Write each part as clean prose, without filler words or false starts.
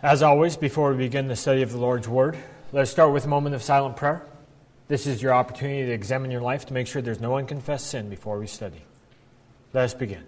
As always, before we begin the study of the Lord's Word, let's start with a moment of silent prayer. This is your opportunity to examine your life to make sure there's no unconfessed sin before we study. Let us begin.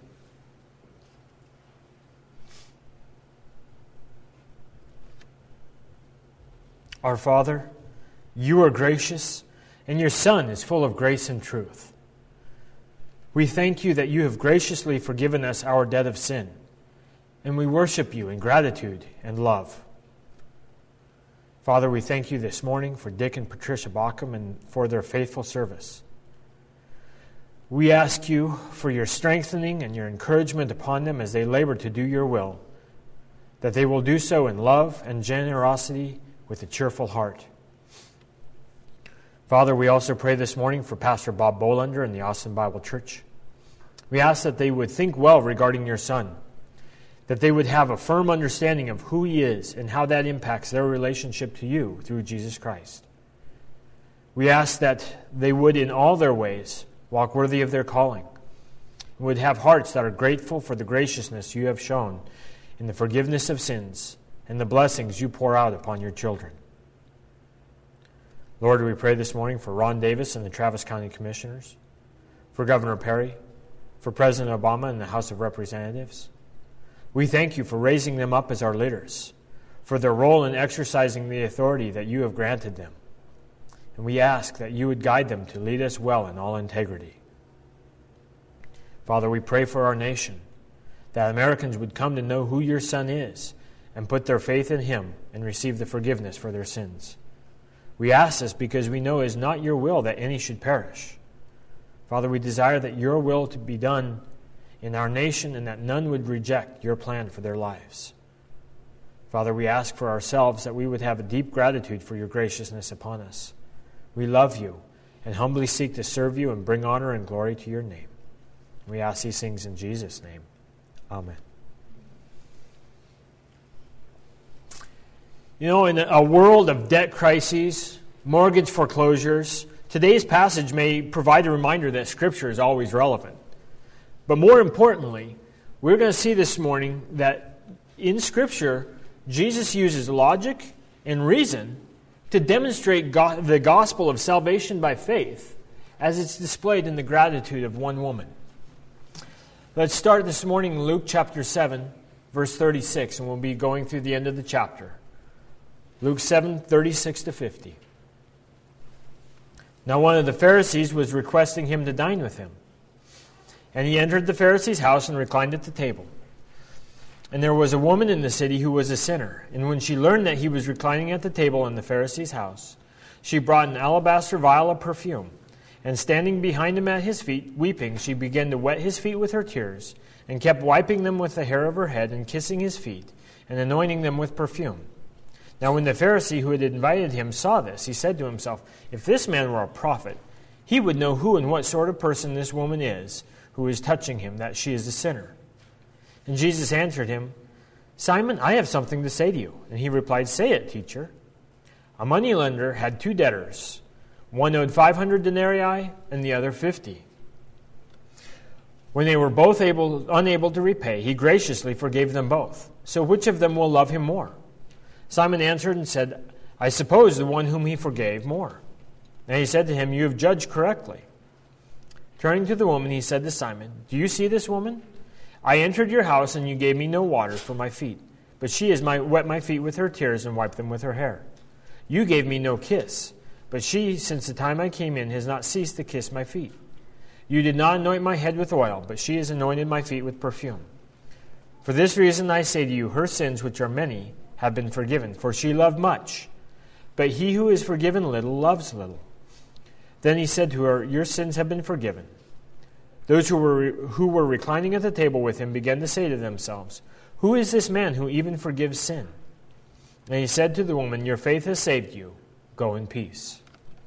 Our Father, you are gracious, and your Son is full of grace and truth. We thank you that you have graciously forgiven us our debt of sin, and we worship you in gratitude and love. Father, we thank you this morning for Dick and Patricia Bauckham and for their faithful service. We ask you for your strengthening and your encouragement upon them as they labor to do your will, that they will do so in love and generosity with a cheerful heart. Father, we also pray this morning for Pastor Bob Bolander and the Austin Bible Church. We ask that they would think well regarding your Son, that they would have a firm understanding of who he is and how that impacts their relationship to you through Jesus Christ. We ask that they would in all their ways walk worthy of their calling, and would have hearts that are grateful for the graciousness you have shown in the forgiveness of sins and the blessings you pour out upon your children. Lord, we pray this morning for Ron Davis and the Travis County Commissioners, for Governor Perry, for President Obama and the House of Representatives. We thank you for raising them up as our leaders, for their role in exercising the authority that you have granted them. And we ask that you would guide them to lead us well in all integrity. Father, we pray for our nation, that Americans would come to know who your Son is and put their faith in him and receive the forgiveness for their sins. We ask this because we know it is not your will that any should perish. Father, we desire that your will to be done in our nation and that none would reject your plan for their lives. Father, we ask for ourselves that we would have a deep gratitude for your graciousness upon us. We love you and humbly seek to serve you and bring honor and glory to your name. We ask these things in Jesus' name. Amen. You know, in a world of debt crises, mortgage foreclosures, today's passage may provide a reminder that Scripture is always relevant. But more importantly, we're going to see this morning that in Scripture, Jesus uses logic and reason to demonstrate the gospel of salvation by faith as it's displayed in the gratitude of one woman. Let's start this morning in Luke chapter 7, verse 36, and we'll be going through the end of the chapter. Luke 7, 36 to 50. Now one of the Pharisees was requesting him to dine with him. And he entered the Pharisee's house and reclined at the table. And there was a woman in the city who was a sinner. And when she learned that he was reclining at the table in the Pharisee's house, she brought an alabaster vial of perfume. And standing behind him at his feet, weeping, she began to wet his feet with her tears, and kept wiping them with the hair of her head, and kissing his feet, and anointing them with perfume. Now when the Pharisee who had invited him saw this, he said to himself, "If this man were a prophet, he would know who and what sort of person this woman is, who is touching him, that she is a sinner." And Jesus answered him, "Simon, I have something to say to you." And he replied, "Say it, teacher." A moneylender had two debtors. One owed 500 denarii and the other 50. When they were both unable to repay, he graciously forgave them both. So which of them will love him more? Simon answered and said, "I suppose the one whom he forgave more." And he said to him, "You have judged correctly." Turning to the woman, he said to Simon, "Do you see this woman? I entered your house, and you gave me no water for my feet, but she has wet my feet with her tears and wiped them with her hair. You gave me no kiss, but she, since the time I came in, has not ceased to kiss my feet. You did not anoint my head with oil, but she has anointed my feet with perfume. For this reason I say to you, her sins, which are many, have been forgiven, for she loved much. But he who is forgiven little loves little." Then he said to her, "Your sins have been forgiven." Those who were reclining at the table with him began to say to themselves, "Who is this man who even forgives sin?" And he said to the woman, "Your faith has saved you. Go in peace."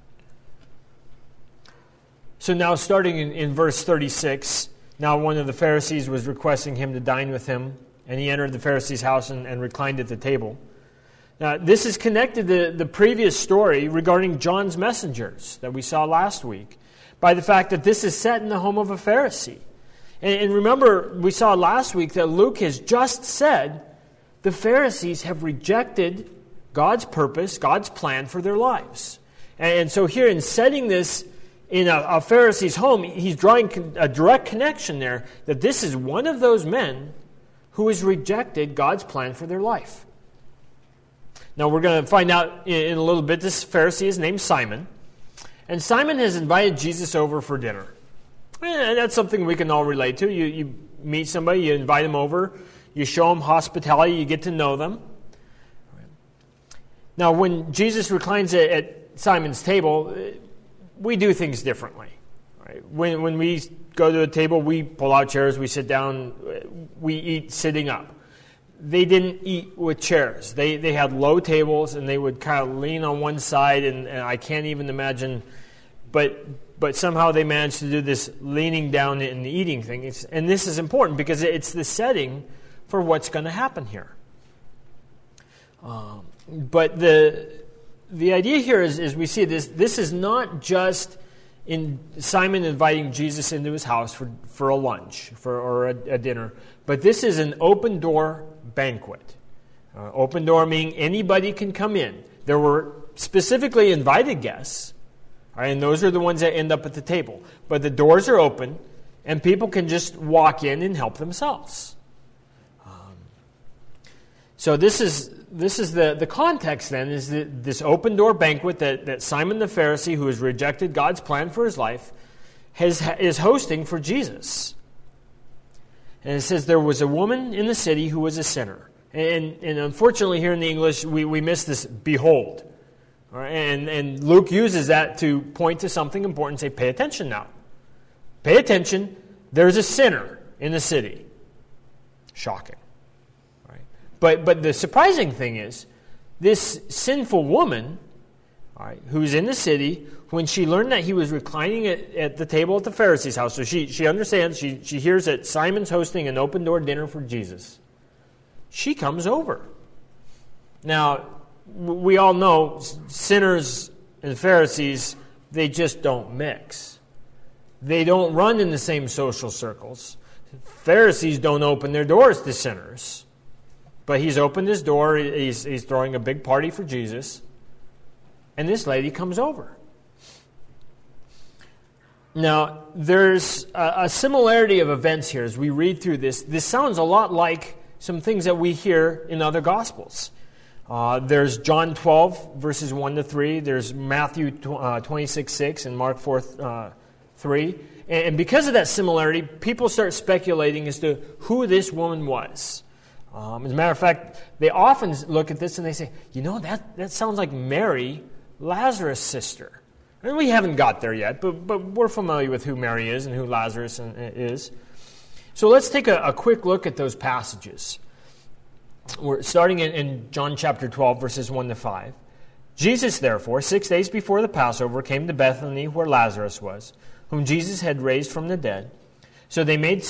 So now starting in verse 36, now one of the Pharisees was requesting him to dine with him, and he entered the Pharisee's house and reclined at the table. Now, this is connected to the previous story regarding John's messengers that we saw last week by the fact that this is set in the home of a Pharisee. And remember, we saw last week that Luke has just said the Pharisees have rejected God's purpose, God's plan for their lives. And so here in setting this in a Pharisee's home, he's drawing a direct connection there that this is one of those men who has rejected God's plan for their life. Now we're going to find out in a little bit, this Pharisee is named Simon. And Simon has invited Jesus over for dinner. And that's something we can all relate to. You meet somebody, you invite them over, you show them hospitality, you get to know them. Now when Jesus reclines at Simon's table, we do things differently. Right? When we go to a table, we pull out chairs, we sit down, we eat sitting up. They didn't eat with chairs. They had low tables, and they would kind of lean on one side, and I can't even imagine, but somehow they managed to do this leaning down and eating thing. And this is important because it's the setting for what's going to happen here. But the idea here is we see this is not just in Simon inviting Jesus into his house for a lunch or a dinner, but this is an open door banquet. Open door meaning anybody can come in. There were specifically invited guests, right, and those are the ones that end up at the table. But the doors are open, and people can just walk in and help themselves. So this is the context then, is this open door banquet that Simon the Pharisee, who has rejected God's plan for his life, is hosting for Jesus. And it says there was a woman in the city who was a sinner. And unfortunately here in the English we miss this behold. Right? And Luke uses that to point to something important, say pay attention now. Pay attention, there's a sinner in the city. Shocking. But the surprising thing is, this sinful woman, all right, who's in the city, when she learned that he was reclining at the table at the Pharisee's house, so she understands, she hears that Simon's hosting an open-door dinner for Jesus. She comes over. Now, we all know sinners and Pharisees, they just don't mix. They don't run in the same social circles. Pharisees don't open their doors to sinners. But he's opened his door, he's throwing a big party for Jesus, and this lady comes over. Now, there's a similarity of events here as we read through this. This sounds a lot like some things that we hear in other Gospels. There's John 12, verses 1 to 3. There's Matthew 26, 6, and Mark 4, 3. And because of that similarity, people start speculating as to who this woman was. As a matter of fact, they often look at this and they say, that sounds like Mary, Lazarus' sister. And we haven't got there yet, but we're familiar with who Mary is and who Lazarus is. So let's take a quick look at those passages. We're starting in John chapter 12, verses 1 to 5. Jesus, therefore, 6 days before the Passover, came to Bethany where Lazarus was, whom Jesus had raised from the dead. So they made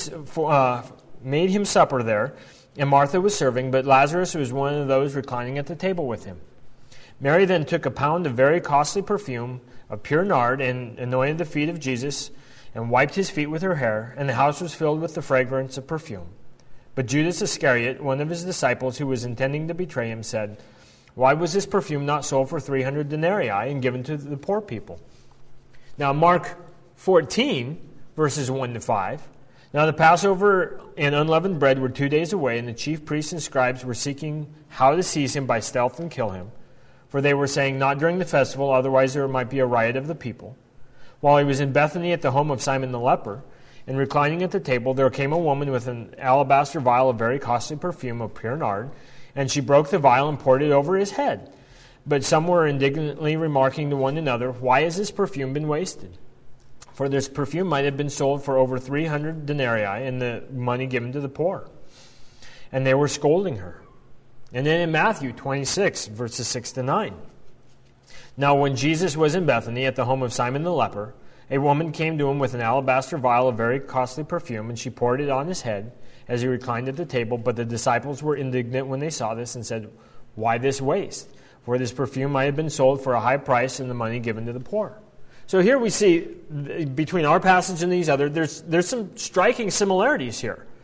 him supper there, and Martha was serving, but Lazarus was one of those reclining at the table with him. Mary then took a pound of very costly perfume of pure nard and anointed the feet of Jesus and wiped his feet with her hair, and the house was filled with the fragrance of perfume. But Judas Iscariot, one of his disciples who was intending to betray him, said, "Why was this perfume not sold for 300 denarii and given to the poor people?" Now Mark 14, verses 1 to 5. Now the Passover and unleavened bread were 2 days away, and the chief priests and scribes were seeking how to seize him by stealth and kill him. For they were saying, "Not during the festival, otherwise there might be a riot of the people." While he was in Bethany at the home of Simon the leper, and reclining at the table, there came a woman with an alabaster vial of very costly perfume of pure nard, and she broke the vial and poured it over his head. But some were indignantly remarking to one another, "Why has this perfume been wasted? For this perfume might have been sold for over 300 denarii and the money given to the poor." And they were scolding her. And then in Matthew 26, verses 6 to 9. Now when Jesus was in Bethany at the home of Simon the leper, a woman came to him with an alabaster vial of very costly perfume, and she poured it on his head as he reclined at the table. But the disciples were indignant when they saw this and said, "Why this waste? For this perfume might have been sold for a high price and the money given to the poor." So here we see, between our passage and these other, there's some striking similarities here.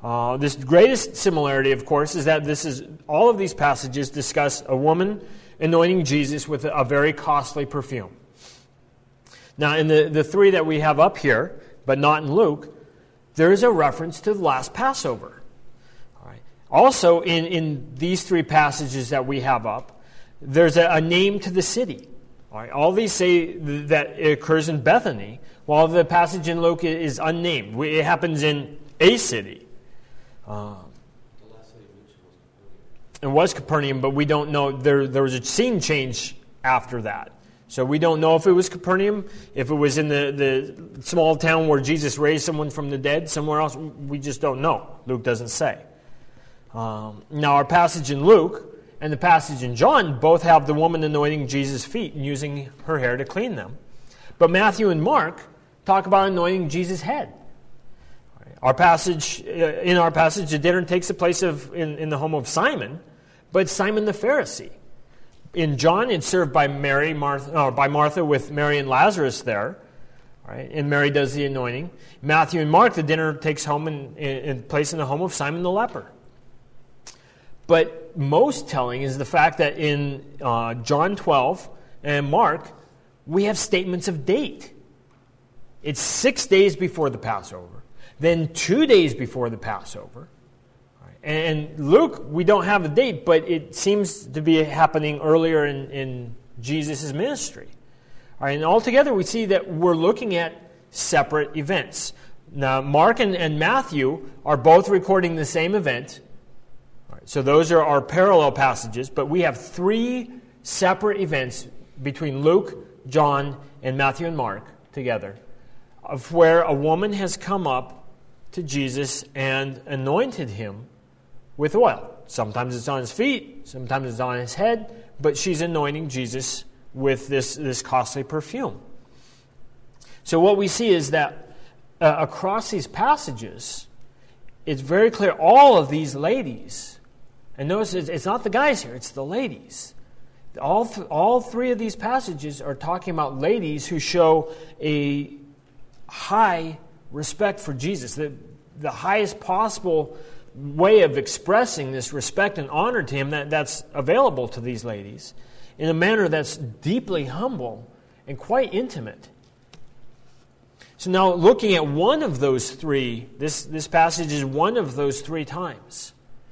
This greatest similarity, of course, is that all of these passages discuss a woman anointing Jesus with a very costly perfume. Now, in the three that we have up here, but not in Luke, there is a reference to the last Passover. All right. Also, in these three passages that we have up, there's a name to the city. All right. All these say that it occurs in Bethany, while the passage in Luke is unnamed. It happens in a city. It was Capernaum, but we don't know. There was a scene change after that. So we don't know if it was Capernaum, if it was in the small town where Jesus raised someone from the dead, somewhere else. We just don't know. Luke doesn't say. Now our passage in Luke and the passage in John both have the woman anointing Jesus' feet and using her hair to clean them. But Matthew and Mark talk about anointing Jesus' head. In our passage, the dinner takes the place in the home of Simon, but Simon the Pharisee. In John, it's served by Martha with Mary and Lazarus there, right? And Mary does the anointing. Matthew and Mark, the dinner takes home in place in the home of Simon the leper. But most telling is the fact that in John 12 and Mark, we have statements of date. It's 6 days before the Passover. Then 2 days before the Passover. And Luke, we don't have a date, but it seems to be happening earlier in Jesus' ministry. All right, and altogether we see that we're looking at separate events. Now, Mark and Matthew are both recording the same event. All right, so those are our parallel passages, but we have three separate events between Luke, John, and Matthew and Mark together, of where a woman has come up to Jesus and anointed him with oil. Sometimes it's on his feet, sometimes it's on his head, but she's anointing Jesus with this costly perfume. So what we see is that across these passages, it's very clear all of these ladies, and notice it's not the guys here, it's the ladies. All three of these passages are talking about ladies who show a high respect for Jesus, the highest possible way of expressing this respect and honor to him that's available to these ladies in a manner that's deeply humble and quite intimate. So now looking at one of those three, this passage is one of those three times.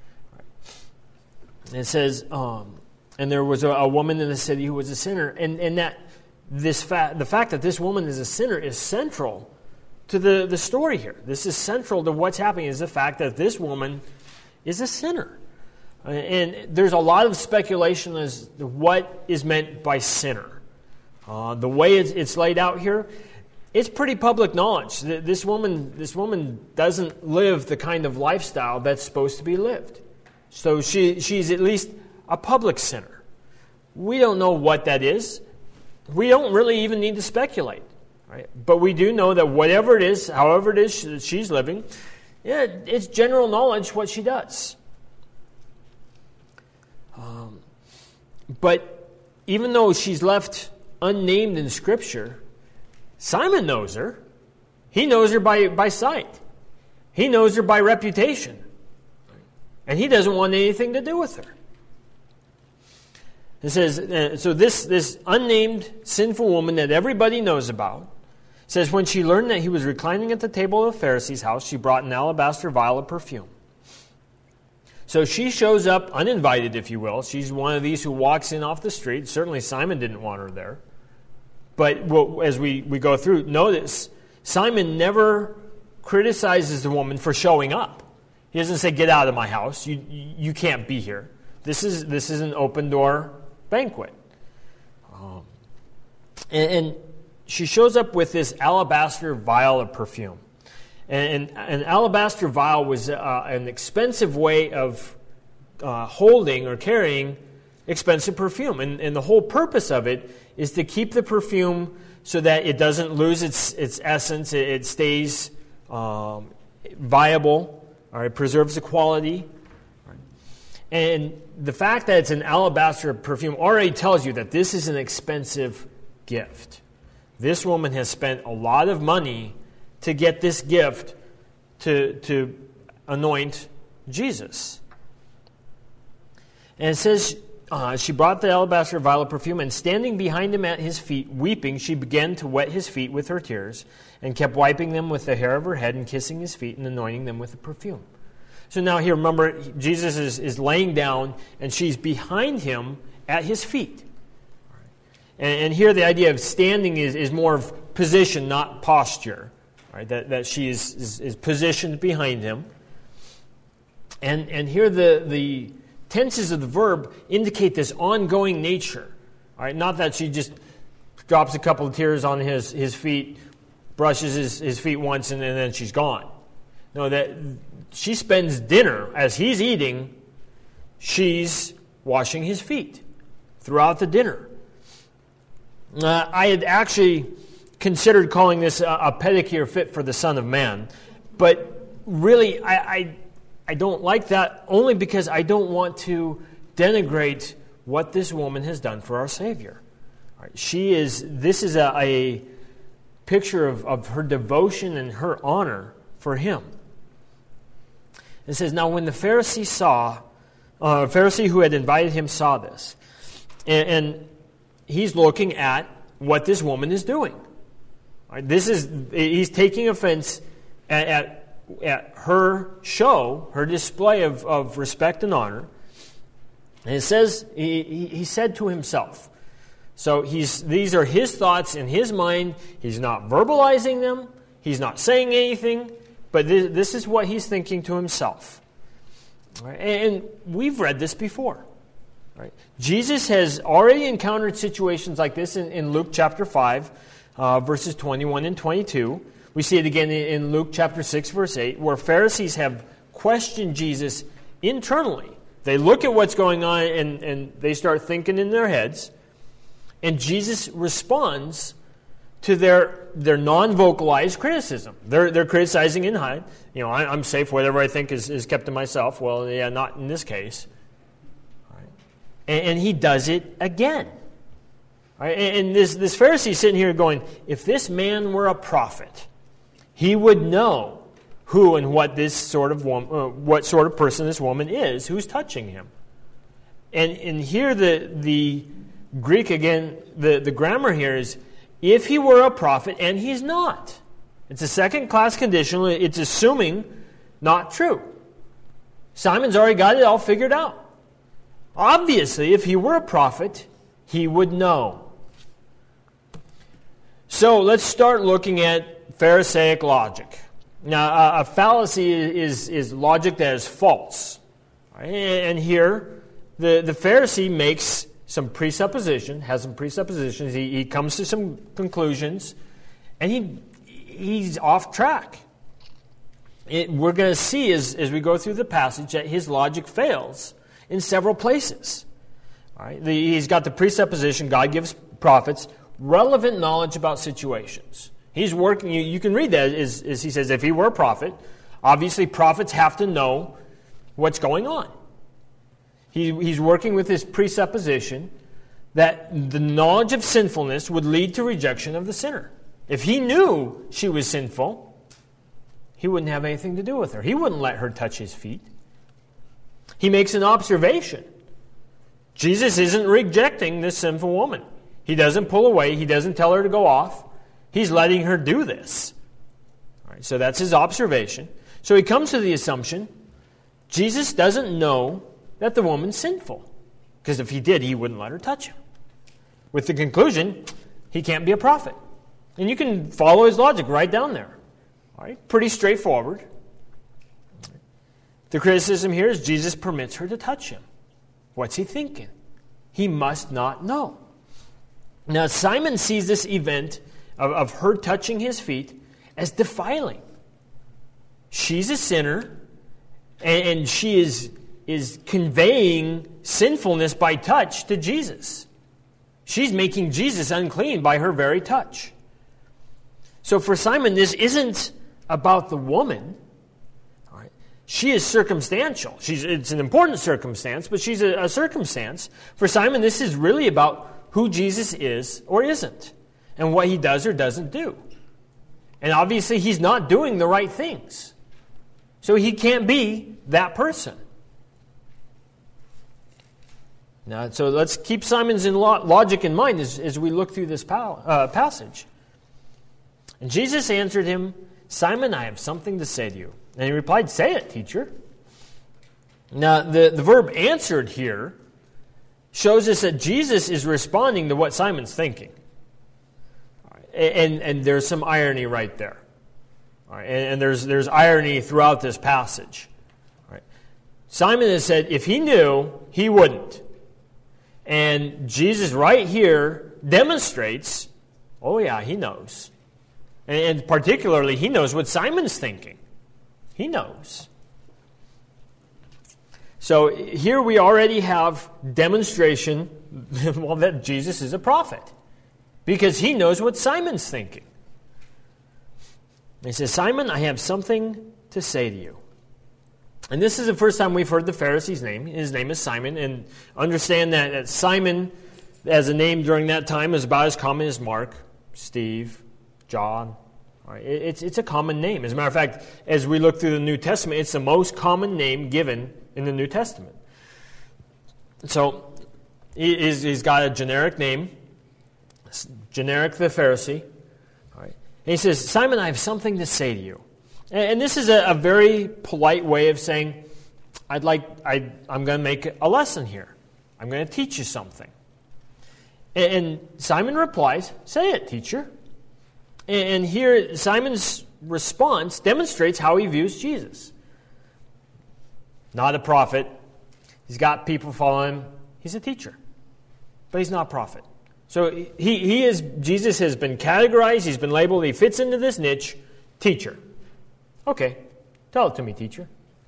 It says, and there was a woman in the city who was a sinner, and that the fact that this woman is a sinner is central to the story here. This is central to what's happening, is the fact that this woman is a sinner. And there's a lot of speculation as to what is meant by sinner. The way it's laid out here, it's pretty public knowledge. This woman doesn't live the kind of lifestyle that's supposed to be lived. So she's at least a public sinner. We don't know what that is. We don't really even need to speculate. Right? But we do know that whatever it is, however it is she's living, it's general knowledge what she does. But even though she's left unnamed in Scripture, Simon knows her. He knows her by sight. He knows her by reputation. And he doesn't want anything to do with her. It says, so this unnamed sinful woman that everybody knows about, says, when she learned that he was reclining at the table of the Pharisee's house, she brought an alabaster vial of perfume. So she shows up uninvited, if you will. She's one of these who walks in off the street. Certainly Simon didn't want her there. But as we go through, notice, Simon never criticizes the woman for showing up. He doesn't say, get out of my house. You can't be here. This is an open door banquet. And she shows up with this alabaster vial of perfume. And an alabaster vial was an expensive way of holding or carrying expensive perfume. And the whole purpose of it is to keep the perfume so that it doesn't lose its essence. It stays viable, or it preserves the quality. And the fact that it's an alabaster perfume already tells you that this is an expensive gift. This woman has spent a lot of money to get this gift to anoint Jesus. And it says, she brought the alabaster vial of perfume, and standing behind him at his feet, weeping, she began to wet his feet with her tears, and kept wiping them with the hair of her head, and kissing his feet, and anointing them with the perfume. So now here, remember, Jesus is laying down, and she's behind him at his feet. And here the idea of standing is more of position, not posture. Right? That she is positioned behind him. And here the tenses of the verb indicate this ongoing nature. All right? Not that she just drops a couple of tears on his feet, brushes his feet once, and then she's gone. No, that she spends dinner. As he's eating, she's washing his feet throughout the dinner. I had actually considered calling this a pedicure fit for the Son of Man, but really I don't like that, only because I don't want to denigrate what this woman has done for our Savior. All right, this is a picture of her devotion and her honor for him. It says, now when the Pharisee who had invited him saw this, and he's looking at what this woman is doing. Right, he's taking offense at her show, her display of respect and honor. And it says, he said to himself. So these are his thoughts in his mind. He's not verbalizing them. He's not saying anything. But this is what he's thinking to himself. Right, and we've read this before. Right. Jesus has already encountered situations like this in Luke chapter 5, verses 21 and 22. We see it again in Luke chapter 6, verse 8, where Pharisees have questioned Jesus internally. They look at what's going on and they start thinking in their heads. And Jesus responds to their non-vocalized criticism. They're criticizing in hide. I'm safe. Whatever I think is kept to myself. Well, yeah, not in this case. And he does it again. Right? And this Pharisee is sitting here going, if this man were a prophet, he would know who and what this sort of woman, what sort of person this woman is who's touching him. And here the Greek again, the grammar here is, if he were a prophet, and he's not. It's a second-class conditional. It's assuming not true. Simon's already got it all figured out. Obviously, if he were a prophet, he would know. So let's start looking at Pharisaic logic. Now, a fallacy is logic that is false. Right? And here, the Pharisee makes some presuppositions. He comes to some conclusions, and he's off track. We're going to see as we go through the passage that his logic fails in several places. All right? He's got the presupposition God gives prophets relevant knowledge about situations. He's working. You can read that as he says, if he were a prophet, obviously prophets have to know what's going on. He's working with his presupposition that the knowledge of sinfulness would lead to rejection of the sinner. If he knew she was sinful, he wouldn't have anything to do with her. He wouldn't let her touch his feet. He makes an observation. Jesus isn't rejecting this sinful woman. He doesn't pull away. He doesn't tell her to go off. He's letting her do this. All right, so that's his observation. So he comes to the assumption Jesus doesn't know that the woman's sinful. Because if he did, he wouldn't let her touch him. With the conclusion, he can't be a prophet. And you can follow his logic right down there. All right, pretty straightforward. The criticism here is Jesus permits her to touch him. What's he thinking? He must not know. Now, Simon sees this event of her touching his feet as defiling. She's a sinner, and she is conveying sinfulness by touch to Jesus. She's making Jesus unclean by her very touch. So for Simon, this isn't about the woman. All right. She is circumstantial. It's an important circumstance, but she's a circumstance. For Simon, this is really about who Jesus is or isn't, and what he does or doesn't do. And obviously, he's not doing the right things. So he can't be that person. Now, so let's keep Simon's logic in mind as we look through this passage. And Jesus answered him, "Simon, I have something to say to you." And he replied, "Say it, teacher." Now, the verb answered here shows us that Jesus is responding to what Simon's thinking. And there's some irony right there. All right, and there's irony throughout this passage. All right. Simon has said if he knew, he wouldn't. And Jesus right here demonstrates, oh yeah, he knows. And particularly, he knows what Simon's thinking. He knows. So here we already have demonstration well, that Jesus is a prophet. Because he knows what Simon's thinking. He says, "Simon, I have something to say to you." And this is the first time we've heard the Pharisee's name. His name is Simon. And understand that Simon, as a name during that time, is about as common as Mark, Steve, John. All right, it's a common name. As a matter of fact, as we look through the New Testament, it's the most common name given in the New Testament. So he's got a generic name, generic the Pharisee. All right. And he says, "Simon, I have something to say to you." And this is a very polite way of saying, I'm going to make a lesson here. I'm going to teach you something. And Simon replies, "Say it, teacher." And here Simon's response demonstrates how he views Jesus. Not a prophet. He's got people following him. He's a teacher. But he's not a prophet. So Jesus has been categorized, he's been labeled, he fits into this niche, teacher. Okay, tell it to me, teacher.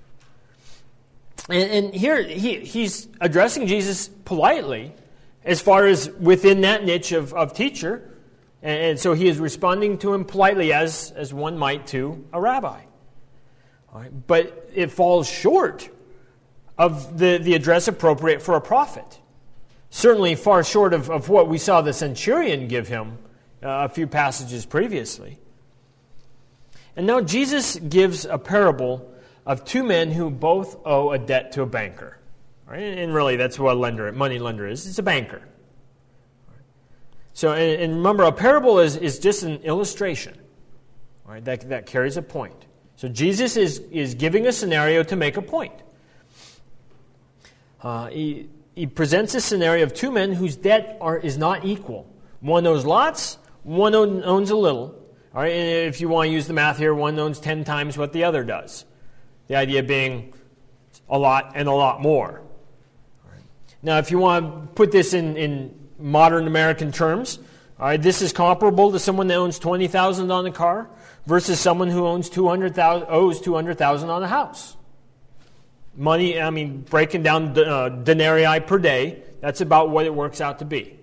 And here he's addressing Jesus politely as far as within that niche of teacher. And so he is responding to him politely as one might to a rabbi. All right, but it falls short of the address appropriate for a prophet. Certainly far short of what we saw the centurion give him a few passages previously. And now Jesus gives a parable of two men who both owe a debt to a banker. Right? And really, that's what a money lender is. It's a banker. So, and remember, a parable is just an illustration. Right? That carries a point. So Jesus is giving a scenario to make a point. He presents a scenario of two men whose debt is not equal. One owes lots, one owns a little. All right, and if you want to use the math here, one owns 10 times what the other does. The idea being a lot and a lot more. All right. Now, if you want to put this in modern American terms, all right, this is comparable to someone that owns $20,000 on a car versus someone who owes $200,000 on a house. Money, I mean, breaking down denarii per day, that's about what it works out to be.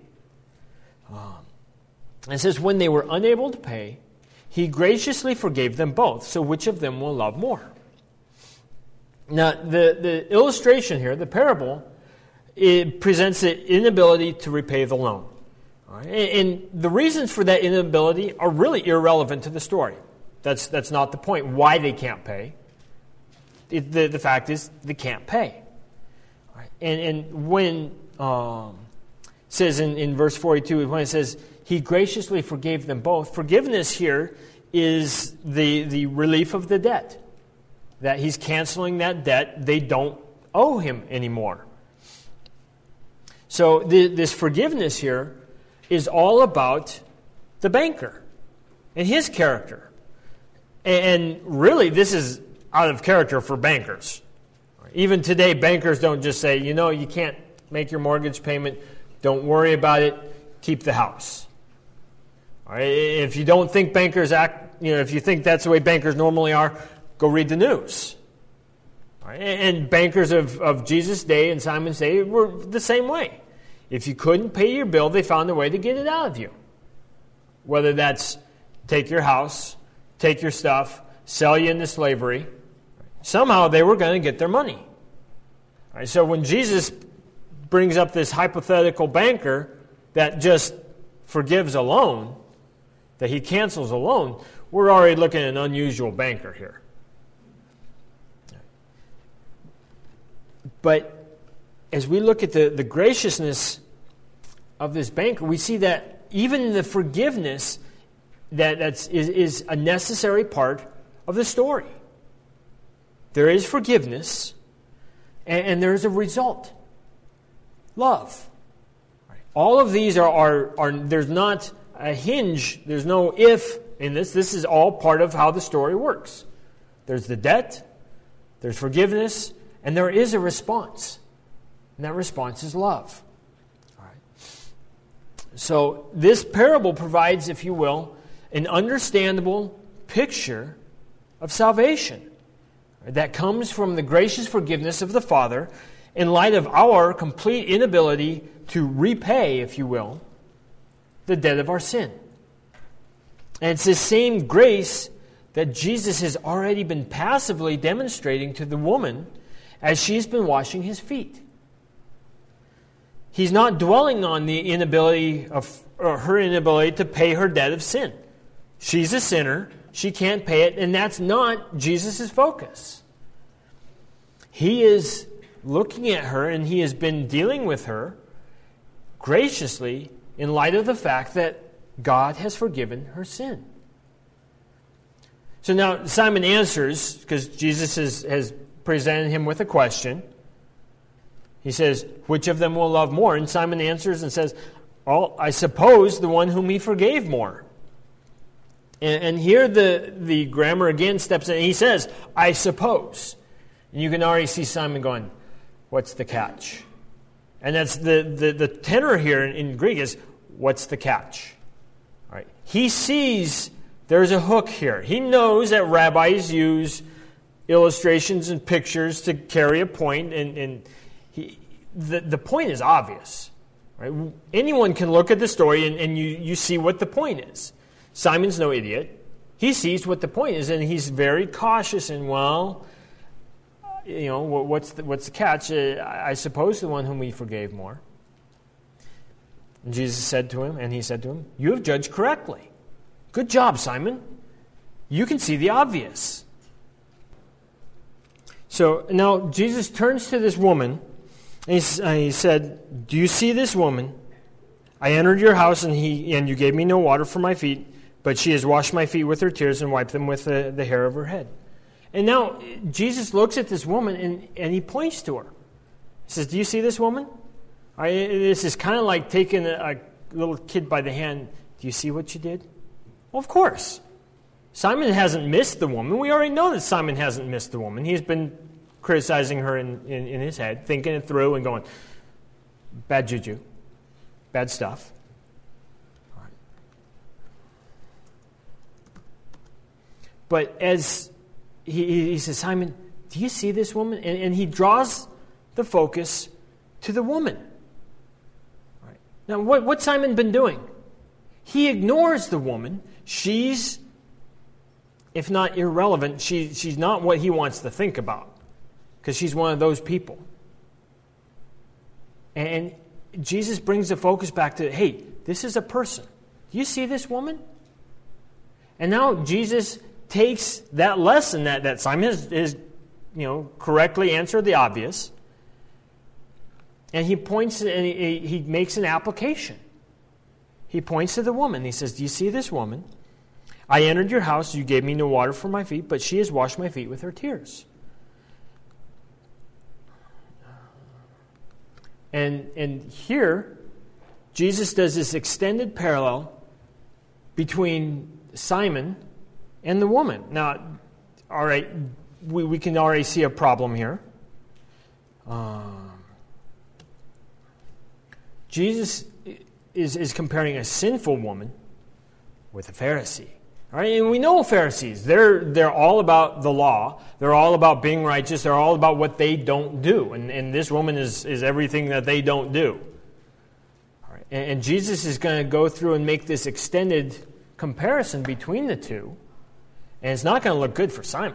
It says, when they were unable to pay, he graciously forgave them both. So which of them will love more? Now, the illustration here, the parable, it presents the inability to repay the loan. All right? And the reasons for that inability are really irrelevant to the story. That's not the point, why they can't pay. The fact is, they can't pay. All right? And when it says in verse 42, when it says, he graciously forgave them both, forgiveness here is the relief of the debt. That he's canceling that debt. They don't owe him anymore. So this forgiveness here is all about the banker and his character. And really, this is out of character for bankers. Even today, bankers don't just say, you can't make your mortgage payment. Don't worry about it. Keep the house. All right? If you don't think bankers act, if you think that's the way bankers normally are, go read the news. All right? And bankers of Jesus' day and Simon's day were the same way. If you couldn't pay your bill, they found a way to get it out of you. Whether that's take your house, take your stuff, sell you into slavery. Somehow they were going to get their money. All right? So when Jesus brings up this hypothetical banker that just forgives a loan, that he cancels a loan, we're already looking at an unusual banker here. But as we look at the graciousness of this banker, we see that even the forgiveness is a necessary part of the story. There is forgiveness, and there is a result. Love. All of these are there's not a hinge, there's no if in this. This is all part of how the story works. There's the debt, there's forgiveness, and there is a response. And that response is love. All right. So this parable provides, if you will, an understandable picture of salvation that comes from the gracious forgiveness of the Father in light of our complete inability to repay, if you will, the debt of our sin. And it's the same grace that Jesus has already been passively demonstrating to the woman as she's been washing his feet. He's not dwelling on the inability of her inability to pay her debt of sin. She's a sinner. She can't pay it, and that's not Jesus' focus. He is looking at her, and he has been dealing with her graciously in light of the fact that God has forgiven her sin. So now Simon answers, because Jesus has presented him with a question. He says, which of them will love more? And Simon answers and says, oh, I suppose the one whom he forgave more. And here the grammar again steps in. He says, I suppose. And you can already see Simon going, what's the catch? And that's the tenor here in Greek is, what's the catch? All right. He sees there's a hook here. He knows that rabbis use illustrations and pictures to carry a point, and the point is obvious. Right? Anyone can look at the story and you see what the point is. Simon's no idiot. He sees what the point is, and he's very cautious. And what's the catch? I suppose the one whom we forgave more. And Jesus said to him, you have judged correctly. Good job, Simon. You can see the obvious. So now Jesus turns to this woman, and he said, do you see this woman? I entered your house, and you gave me no water for my feet, but she has washed my feet with her tears and wiped them with the hair of her head. And now Jesus looks at this woman, and he points to her. He says, do you see this woman? This is kind of like taking a little kid by the hand. Do you see what you did? Well, of course. Simon hasn't missed the woman. We already know that Simon hasn't missed the woman. He's been criticizing her in his head, thinking it through and going, bad juju, bad stuff. All right. But as he says, Simon, do you see this woman? And he draws the focus to the woman. All right. Now, what's Simon been doing? He ignores the woman. She's, if not irrelevant, she's not what he wants to think about, because she's one of those people. And Jesus brings the focus back to, hey, this is a person. Do you see this woman? And now Jesus takes that lesson that Simon has correctly answered the obvious, and he points and he makes an application. He points to the woman. He says, do you see this woman? I entered your house. You gave me no water for my feet, but she has washed my feet with her tears. And here, Jesus does this extended parallel between Simon and the woman. Now, all right, we can already see a problem here. Jesus is comparing a sinful woman with a Pharisee. All right? And we know Pharisees. They're all about the law. They're all about being righteous. They're all about what they don't do. And this woman is everything that they don't do. All right? And Jesus is going to go through and make this extended comparison between the two. And it's not going to look good for Simon.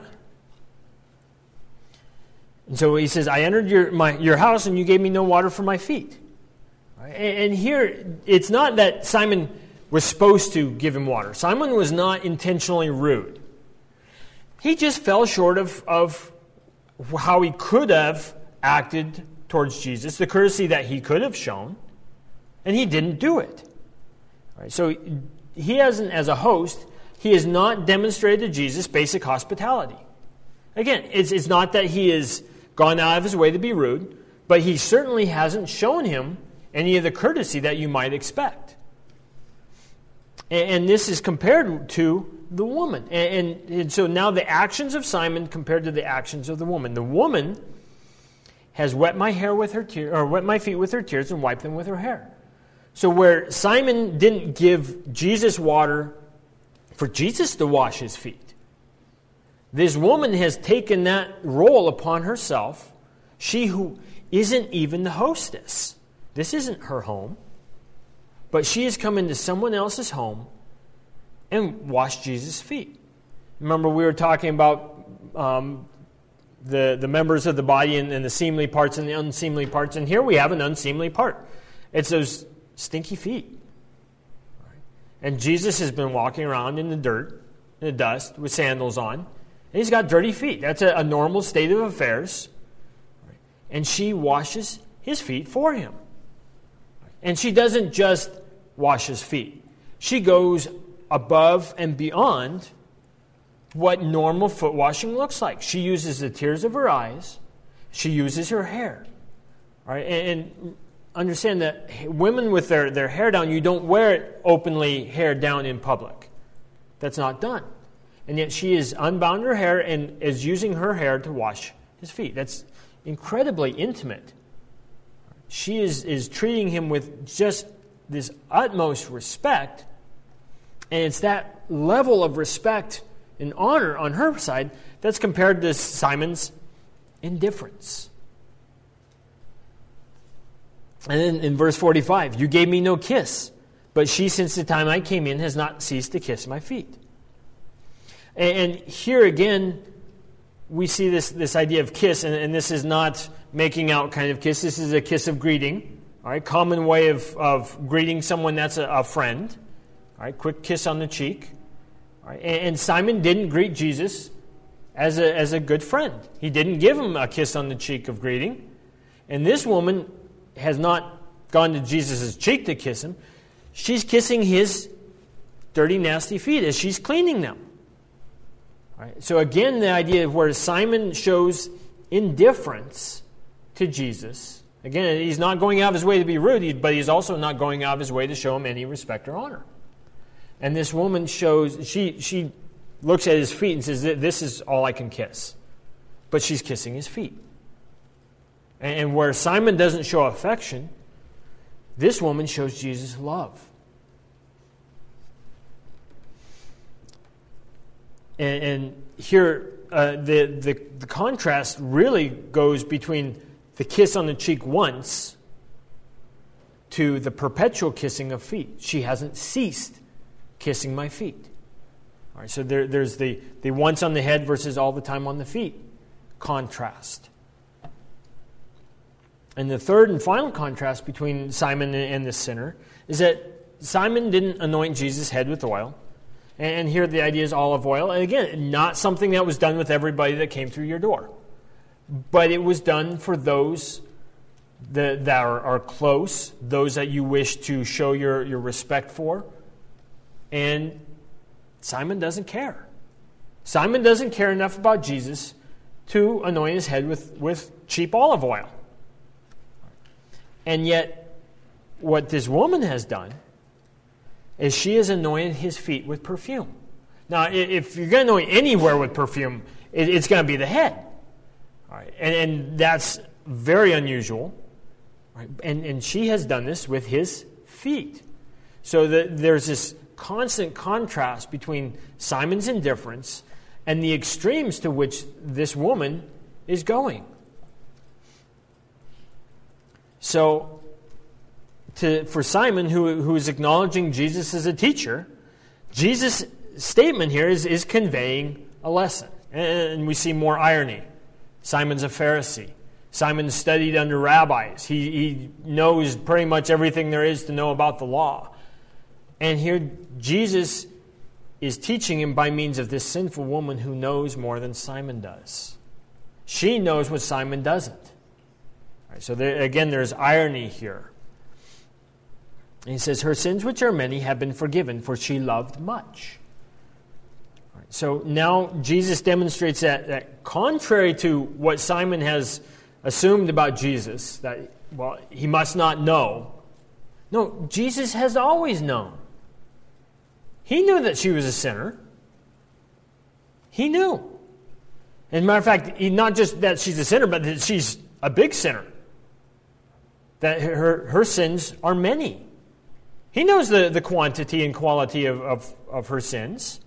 And so he says, I entered your house and you gave me no water for my feet. And here, it's not that Simon was supposed to give him water. Simon was not intentionally rude. He just fell short of how he could have acted towards Jesus, the courtesy that he could have shown, and he didn't do it. All right, so he hasn't, as a host, he has not demonstrated to Jesus basic hospitality. Again, it's not that he has gone out of his way to be rude, but he certainly hasn't shown him any of the courtesy that you might expect. And this is compared to the woman. And so now the actions of Simon compared to the actions of the woman. The woman has wet my hair with her tears, or wet my feet with her tears and wiped them with her hair. So where Simon didn't give Jesus water for Jesus to wash his feet, this woman has taken that role upon herself, she who isn't even the hostess. This isn't her home, but she has come into someone else's home and washed Jesus' feet. Remember, we were talking about the members of the body and the seemly parts and the unseemly parts, and here we have an unseemly part. It's those stinky feet. And Jesus has been walking around in the dirt, in the dust, with sandals on, and he's got dirty feet. That's a normal state of affairs. And she washes his feet for him. And she doesn't just wash his feet. She goes above and beyond what normal foot washing looks like. She uses the tears of her eyes. She uses her hair. All right? And understand that women with their hair down, you don't wear it openly, hair down in public. That's not done. And yet she has unbound her hair and is using her hair to wash his feet. That's incredibly intimate. She is treating him with just this utmost respect, and it's that level of respect and honor on her side that's compared to Simon's indifference. And then in verse 45, you gave me no kiss, but she, since the time I came in, has not ceased to kiss my feet. And here again, we see this idea of kiss, and this is not making out kind of kiss. This is a kiss of greeting. All right, common way of greeting someone that's a friend. All right, quick kiss on the cheek. All right, and Simon didn't greet Jesus as a good friend. He didn't give him a kiss on the cheek of greeting. And this woman has not gone to Jesus' cheek to kiss him. She's kissing his dirty, nasty feet as she's cleaning them. All right, so again, the idea of where Simon shows indifference to Jesus. Again, he's not going out of his way to be rude, but he's also not going out of his way to show him any respect or honor. And this woman shows, she looks at his feet and says, this is all I can kiss. But she's kissing his feet. And where Simon doesn't show affection, this woman shows Jesus love. And here, the contrast really goes between the kiss on the cheek once to the perpetual kissing of feet. She hasn't ceased kissing my feet. All right, so there's the once on the head versus all the time on the feet contrast. And the third and final contrast between Simon and the sinner is that Simon didn't anoint Jesus' head with oil. And here the idea is olive oil. And again, not something that was done with everybody that came through your door. But it was done for those that are close, those that you wish to show your respect for. And Simon doesn't care. Simon doesn't care enough about Jesus to anoint his head with cheap olive oil. And yet, what this woman has done is she has anointed his feet with perfume. Now, if you're going to anoint anywhere with perfume, it's going to be the head. All right, and that's very unusual. Right? And she has done this with his feet. So there's this constant contrast between Simon's indifference and the extremes to which this woman is going. So, for Simon, who is acknowledging Jesus as a teacher, Jesus' statement here is conveying a lesson. And we see more irony. Simon's a Pharisee. Simon studied under rabbis. He knows pretty much everything there is to know about the law. And here Jesus is teaching him by means of this sinful woman who knows more than Simon does. She knows what Simon doesn't. Right, so again, there's irony here. And he says, her sins, which are many, have been forgiven, for she loved much. Right, so now Jesus demonstrates that contrary to what Simon has assumed about Jesus, that, well, he must not know. No, Jesus has always known. He knew that she was a sinner. He knew. As a matter of fact, not just that she's a sinner, but that she's a big sinner. That her sins are many. He knows the quantity and quality of her sins.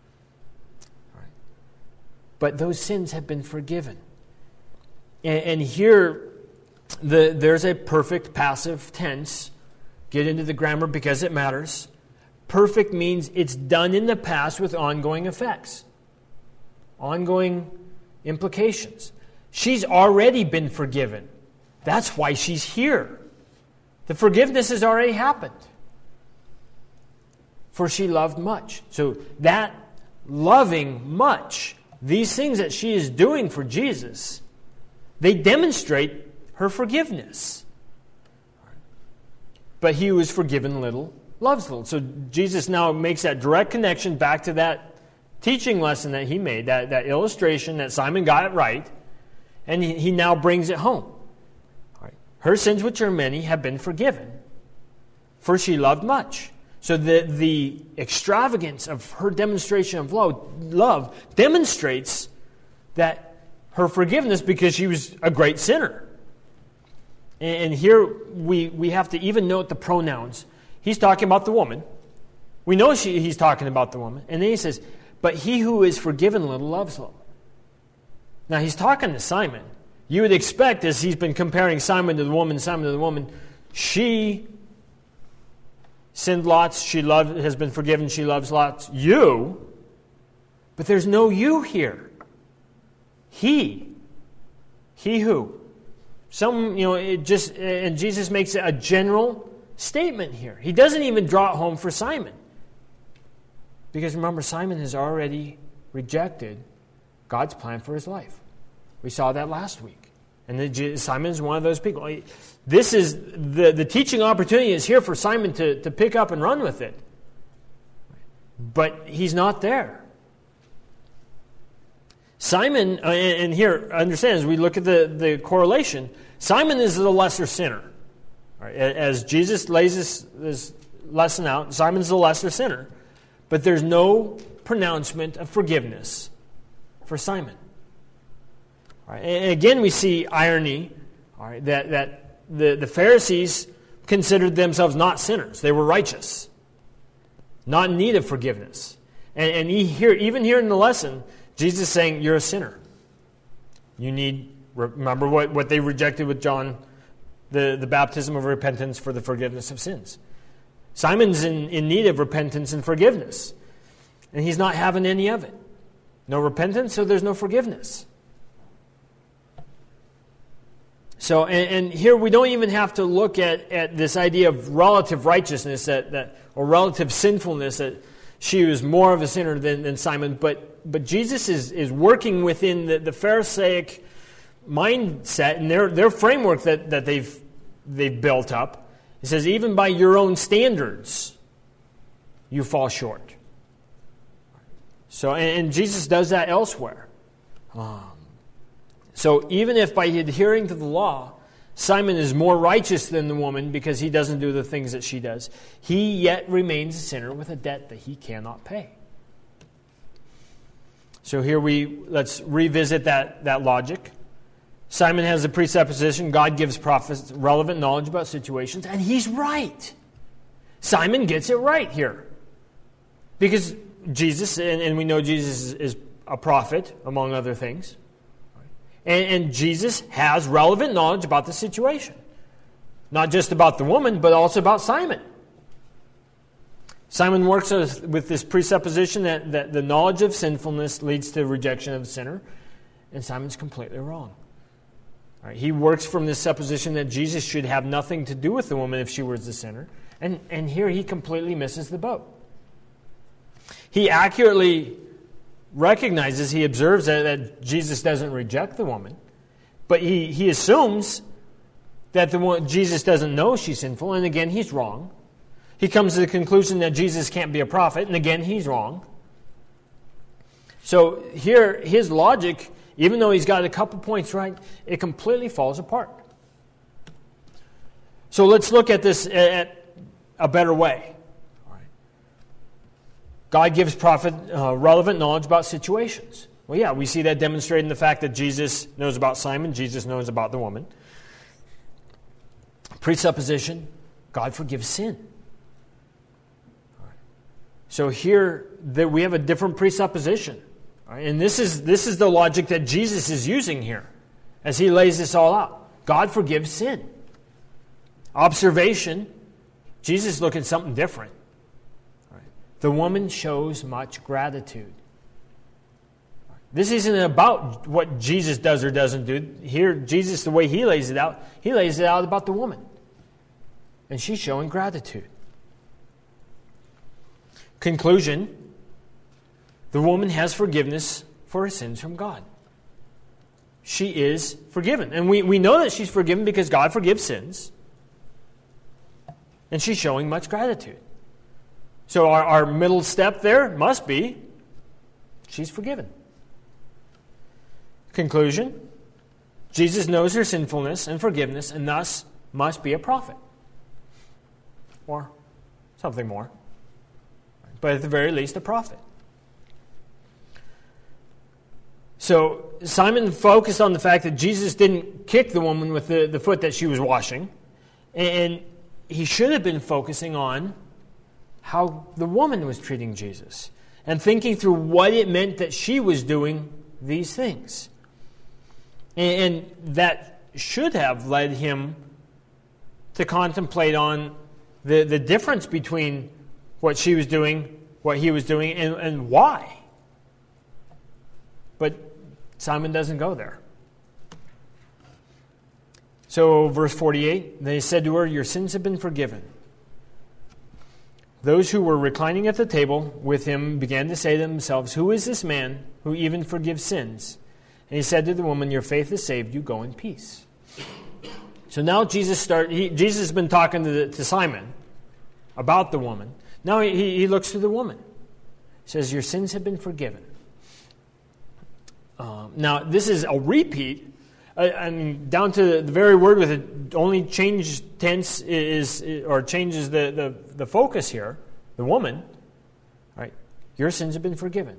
But those sins have been forgiven. And here, there's a perfect passive tense. Get into the grammar because it matters. Perfect means it's done in the past with ongoing effects. Ongoing implications. She's already been forgiven. That's why she's here. The forgiveness has already happened. For she loved much. So that loving much, these things that she is doing for Jesus, they demonstrate her forgiveness. But he who is forgiven little loves little. So Jesus now makes that direct connection back to that teaching lesson that he made, that illustration that Simon got it right, and he now brings it home. Her sins, which are many, have been forgiven, for she loved much. So the extravagance of her demonstration of love demonstrates that her forgiveness because she was a great sinner. And here we have to even note the pronouns. He's talking about the woman. We know he's talking about the woman. And then he says, but he who is forgiven little loves little. Now he's talking to Simon. You would expect, as he's been comparing Simon to the woman, she sinned lots, has been forgiven, she loves lots. You, but there's no you here. He who. And Jesus makes a general statement here. He doesn't even draw it home for Simon. Because remember, Simon has already rejected God's plan for his life. We saw that last week. And Simon is one of those people. This is the teaching opportunity is here for Simon to pick up and run with it. But he's not there. Simon, and here, understand, as we look at the correlation, Simon is the lesser sinner. Right? As Jesus lays this lesson out, Simon's the lesser sinner. But there's no pronouncement of forgiveness for Simon. All right? And again, we see irony, all right, that the Pharisees considered themselves not sinners. They were righteous, not in need of forgiveness. And even here in the lesson, Jesus is saying, you're a sinner. You need, remember what they rejected with John, the baptism of repentance for the forgiveness of sins. Simon's in need of repentance and forgiveness. And he's not having any of it. No repentance, so there's no forgiveness. So, and here we don't even have to look at this idea of relative righteousness or relative sinfulness, that she was more of a sinner than Simon. But Jesus is working within the Pharisaic mindset and their framework that they've built up. He says, even by your own standards, you fall short. So, and Jesus does that elsewhere. So even if by adhering to the law, Simon is more righteous than the woman because he doesn't do the things that she does, he yet remains a sinner with a debt that he cannot pay. So here let's revisit that logic. Simon has the presupposition God gives prophets relevant knowledge about situations, and he's right. Simon gets it right here. Because Jesus, and we know Jesus is a prophet, among other things. And Jesus has relevant knowledge about the situation. Not just about the woman, but also about Simon. Simon works with this presupposition that the knowledge of sinfulness leads to rejection of the sinner, and Simon's completely wrong. All right, he works from this supposition that Jesus should have nothing to do with the woman if she was the sinner, and here he completely misses the boat. He accurately recognizes, he observes that Jesus doesn't reject the woman, but he assumes that Jesus doesn't know she's sinful, and again, he's wrong. He comes to the conclusion that Jesus can't be a prophet, and again, he's wrong. So here, his logic, even though he's got a couple points right, it completely falls apart. So let's look at this at a better way. God gives prophet relevant knowledge about situations. Well, yeah, we see that demonstrated in the fact that Jesus knows about Simon, Jesus knows about the woman. Presupposition, God forgives sin. So here we have a different presupposition. Right? And this is the logic that Jesus is using here as he lays this all out. God forgives sin. Observation, Jesus is looking at something different. Right? The woman shows much gratitude. This isn't about what Jesus does or doesn't do. Here, Jesus, the way he lays it out about the woman. And she's showing gratitude. Conclusion, the woman has forgiveness for her sins from God. She is forgiven. And we know that she's forgiven because God forgives sins. And she's showing much gratitude. So our middle step there must be, she's forgiven. Conclusion, Jesus knows her sinfulness and forgiveness and thus must be a prophet. Or something more. But at the very least, a prophet. So Simon focused on the fact that Jesus didn't kick the woman with the foot that she was washing. And he should have been focusing on how the woman was treating Jesus. And thinking through what it meant that she was doing these things. And that should have led him to contemplate on the difference between what she was doing, what he was doing, and why. But Simon doesn't go there. So, verse 48, they said to her, "Your sins have been forgiven." Those who were reclining at the table with him began to say to themselves, "Who is this man who even forgives sins?" And he said to the woman, "Your faith has saved you. Go in peace." So now Jesus has been talking to Simon about the woman. Now he looks to the woman. He says, "Your sins have been forgiven." Now this is a repeat. I mean, down to the very word with it, only change tense changes the focus here. The woman, right? Your sins have been forgiven.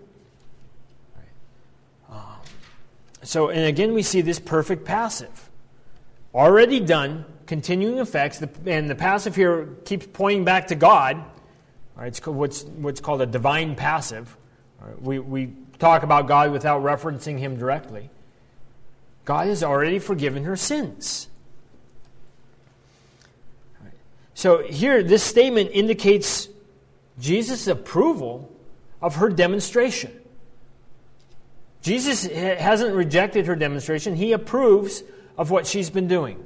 So, and again, we see this perfect passive. Already done, continuing effects, and the passive here keeps pointing back to God. Right, it's what's called a divine passive. Right, we talk about God without referencing him directly. God has already forgiven her sins. Right. So here, this statement indicates Jesus' approval of her demonstration. Jesus hasn't rejected her demonstration. He approves of what she's been doing.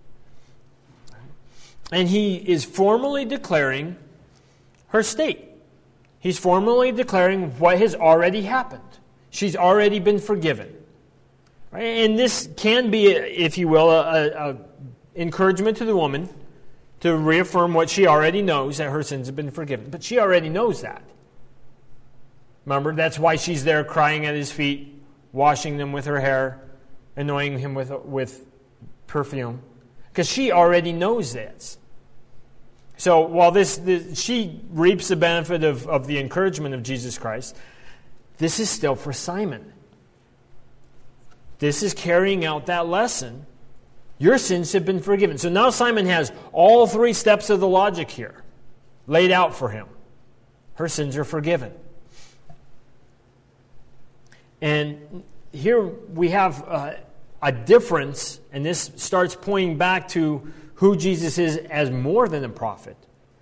And he is formally declaring her state. He's formally declaring what has already happened. She's already been forgiven. Right? And this can be, if you will, a encouragement to the woman to reaffirm what she already knows, that her sins have been forgiven. But she already knows that. Remember, that's why she's there crying at his feet, washing them with her hair, anointing him with perfume. Because she already knows this. So while she reaps the benefit of the encouragement of Jesus Christ, this is still for Simon. This is carrying out that lesson. Your sins have been forgiven. So now Simon has all three steps of the logic here laid out for him. Her sins are forgiven. And here we have a difference, and this starts pointing back to who Jesus is as more than a prophet.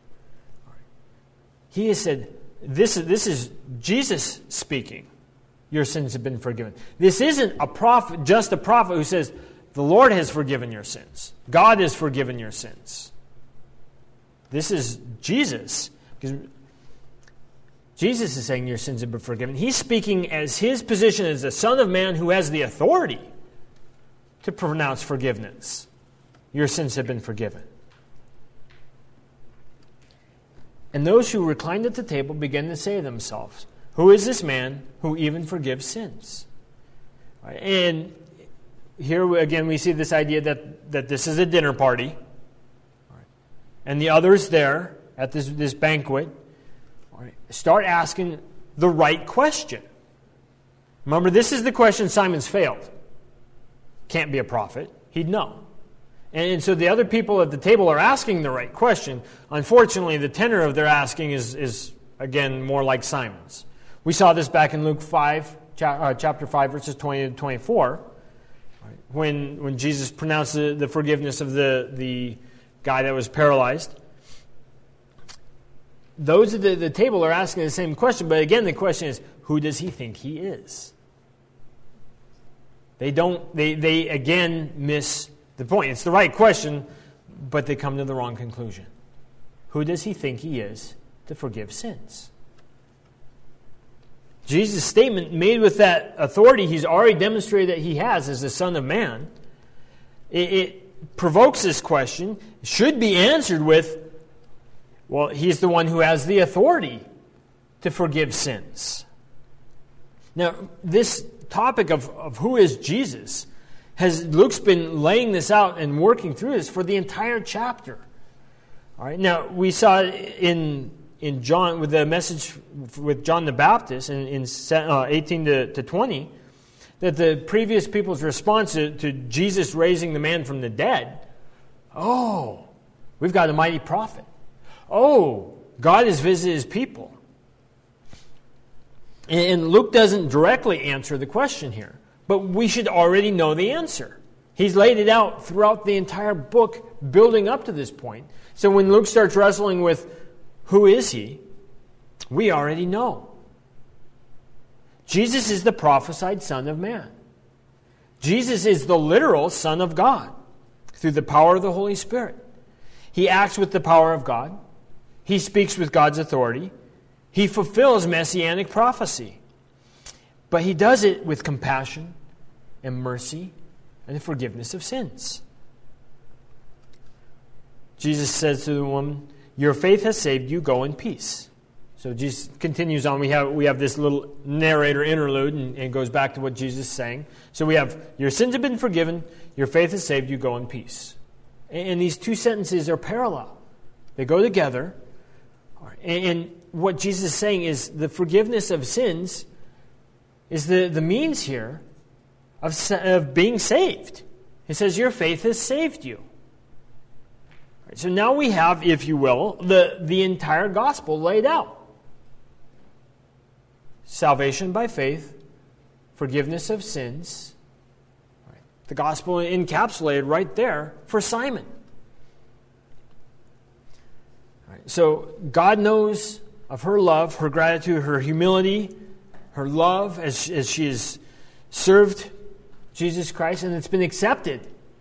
He has said, this is Jesus speaking. Your sins have been forgiven. This isn't a prophet, just a prophet who says, the Lord has forgiven your sins. God has forgiven your sins. This is Jesus. Because Jesus is saying your sins have been forgiven. He's speaking as his position as the Son of Man who has the authority to pronounce forgiveness. your sins have been forgiven. And those who reclined at the table began to say to themselves, who is this man who even forgives sins? And here again we see this idea that this is a dinner party. And the others there at this banquet start asking the right question. Remember, this is the question Simon's failed. Can't be a prophet. He'd know. And so the other people at the table are asking the right question. Unfortunately, the tenor of their asking is again, more like Simon's. We saw this back in Luke 5, chapter 5, verses 20 to 24, when Jesus pronounced the forgiveness of the guy that was paralyzed. Those at the table are asking the same question, but again, the question is, who does he think he is? They again miss the point. It's the right question, but they come to the wrong conclusion. Who does he think he is to forgive sins? Jesus' statement made with that authority he's already demonstrated that he has as the Son of Man, it provokes this question. It should be answered with, well, he's the one who has the authority to forgive sins. Now, this topic of who is Jesus, Luke's been laying this out and working through this for the entire chapter. All right. Now, we saw in John, with the message with John the Baptist in 18 to 20, that the previous people's response to Jesus raising the man from the dead, oh, we've got a mighty prophet. Oh, God has visited his people. And Luke doesn't directly answer the question here, but we should already know the answer. He's laid it out throughout the entire book, building up to this point. So when Luke starts wrestling with who is he, we already know. Jesus is the prophesied Son of Man. Jesus is the literal Son of God through the power of the Holy Spirit. He acts with the power of God. He speaks with God's authority. He fulfills messianic prophecy. But he does it with compassion and mercy and the forgiveness of sins. Jesus says to the woman, your faith has saved you, go in peace. So Jesus continues on. We have this little narrator interlude and goes back to what Jesus is saying. So we have, your sins have been forgiven, your faith has saved you, go in peace. And these two sentences are parallel. They go together. And what Jesus is saying is the forgiveness of sins is the means here of being saved. He says, your faith has saved you. So now we have, if you will, the entire gospel laid out. Salvation by faith, forgiveness of sins. The gospel encapsulated right there for Simon. So God knows of her love, her gratitude, her humility, her love as she has served Jesus Christ, and it's been accepted.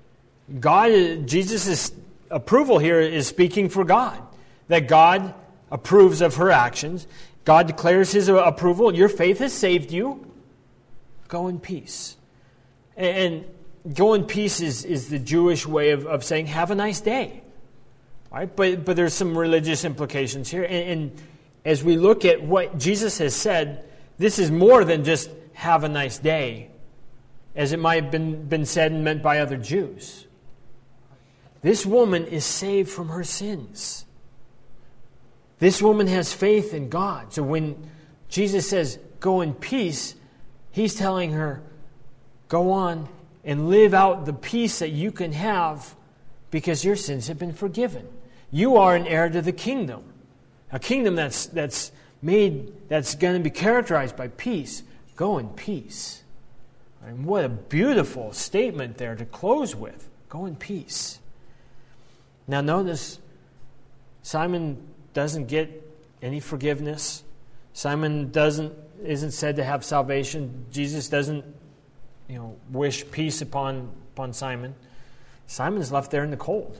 Jesus' approval here is speaking for God, that God approves of her actions. God declares his approval. Your faith has saved you. Go in peace. And go in peace is the Jewish way of saying, have a nice day. Right? But there's some religious implications here. And as we look at what Jesus has said, this is more than just have a nice day, as it might have been said and meant by other Jews. This woman is saved from her sins. This woman has faith in God. So when Jesus says, go in peace, he's telling her, go on and live out the peace that you can have because your sins have been forgiven. You are an heir to the kingdom. A kingdom that's going to be characterized by peace. Go in peace. And what a beautiful statement there to close with. Go in peace. Now notice, Simon doesn't get any forgiveness. Simon isn't said to have salvation. Jesus doesn't, wish peace upon Simon. Simon is left there in the cold.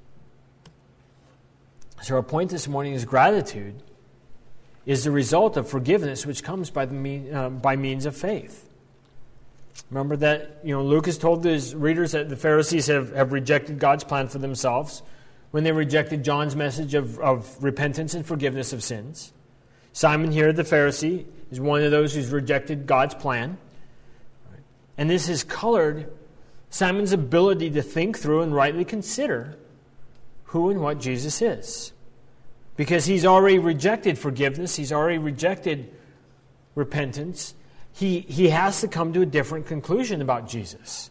So our point this morning is gratitude is the result of forgiveness which comes by means of faith. Remember that Luke has told his readers that the Pharisees have rejected God's plan for themselves when they rejected John's message of repentance and forgiveness of sins. Simon here, the Pharisee, is one of those who's rejected God's plan. And this has colored Simon's ability to think through and rightly consider who and what Jesus is. Because he's already rejected forgiveness, he's already rejected repentance, he has to come to a different conclusion about Jesus.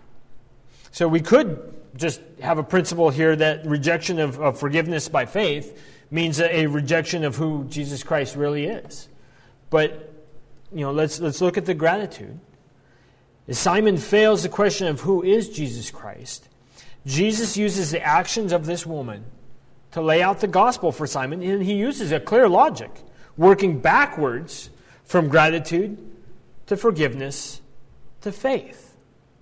So we could just have a principle here that rejection of forgiveness by faith means a rejection of who Jesus Christ really is. But let's look at the gratitude. As Simon fails the question of who is Jesus Christ, Jesus uses the actions of this woman to lay out the gospel for Simon, and he uses a clear logic, working backwards from gratitude to forgiveness to faith.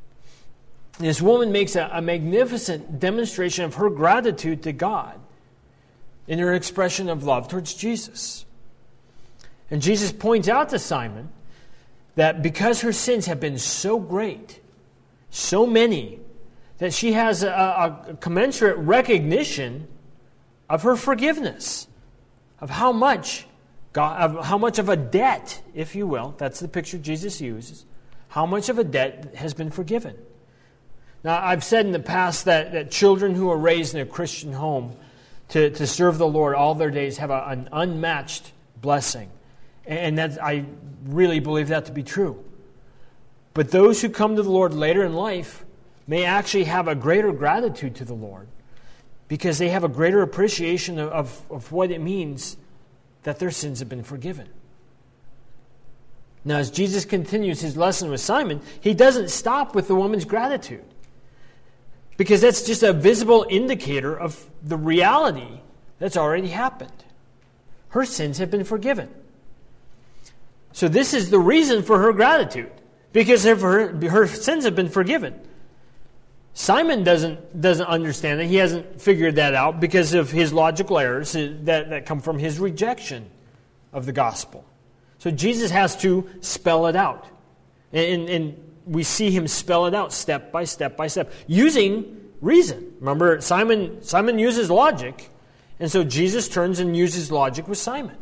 This woman makes a magnificent demonstration of her gratitude to God in her expression of love towards Jesus. And Jesus points out to Simon that because her sins have been so great, so many, that she has a commensurate recognition of her forgiveness, of how much of a debt, if you will, that's the picture Jesus uses, how much of a debt has been forgiven. Now, I've said in the past that children who are raised in a Christian home to serve the Lord all their days have an unmatched blessing. And I really believe that to be true. But those who come to the Lord later in life may actually have a greater gratitude to the Lord because they have a greater appreciation of what it means that their sins have been forgiven. Now, as Jesus continues his lesson with Simon, he doesn't stop with the woman's gratitude, because that's just a visible indicator of the reality that's already happened. Her sins have been forgiven. So this is the reason for her gratitude, because her sins have been forgiven. Simon doesn't understand that. He hasn't figured that out because of his logical errors that come from his rejection of the gospel. So Jesus has to spell it out. And we see him spell it out step by step by step, using reason. Remember, Simon uses logic, and so Jesus turns and uses logic with Simon.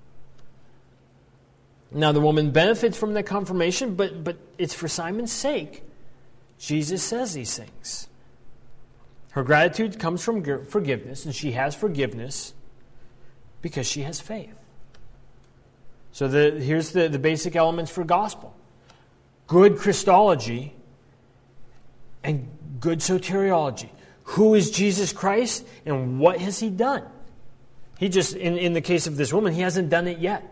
Now, the woman benefits from the confirmation, but it's for Simon's sake Jesus says these things. Her gratitude comes from forgiveness, and she has forgiveness because she has faith. So here's the basic elements for gospel. Good Christology and good soteriology. Who is Jesus Christ and what has he done? He just, in the case of this woman, he hasn't done it yet.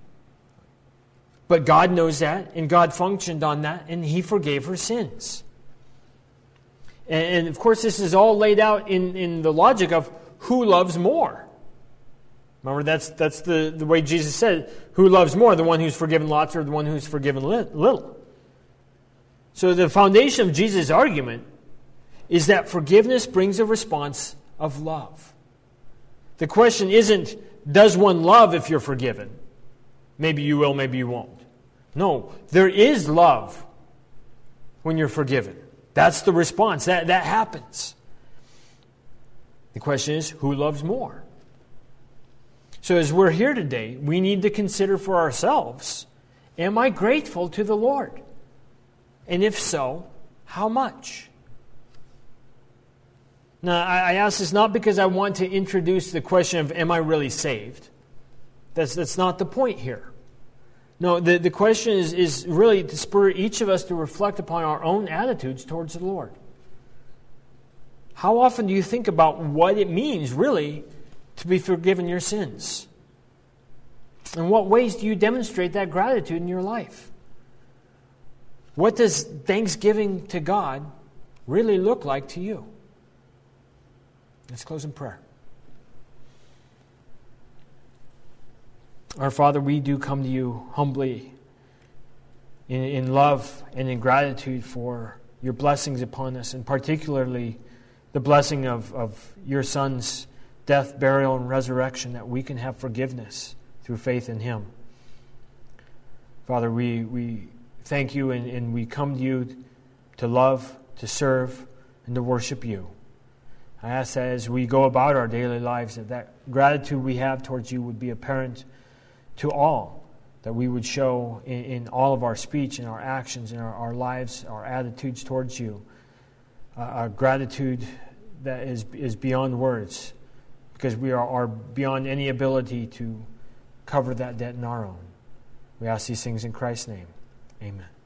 But God knows that, and God functioned on that, and he forgave her sins. And of course, this is all laid out in the logic of who loves more. Remember, that's the way Jesus said, who loves more, the one who's forgiven lots or the one who's forgiven little? So the foundation of Jesus' argument is that forgiveness brings a response of love. The question isn't, does one love if you're forgiven? Maybe you will, maybe you won't. No, there is love when you're forgiven. That's the response. That happens. The question is, who loves more? So as we're here today, we need to consider for ourselves, am I grateful to the Lord? And if so, how much? Now, I ask this not because I want to introduce the question of, am I really saved? That's not the point here. No, the question is really to spur each of us to reflect upon our own attitudes towards the Lord. How often do you think about what it means, really, to be forgiven your sins? In what ways do you demonstrate that gratitude in your life? What does thanksgiving to God really look like to you? Let's close in prayer. Our Father, we do come to you humbly in love and in gratitude for your blessings upon us, and particularly the blessing of your Son's death, burial, and resurrection, that we can have forgiveness through faith in him. Father, we thank you, and we come to you to love, to serve, and to worship you. I ask that as we go about our daily lives, that gratitude we have towards you would be apparent to all, that we would show in all of our speech and our actions and our lives, our attitudes towards you, a gratitude that is beyond words, because we are beyond any ability to cover that debt in our own. We ask these things in Christ's name. Amen.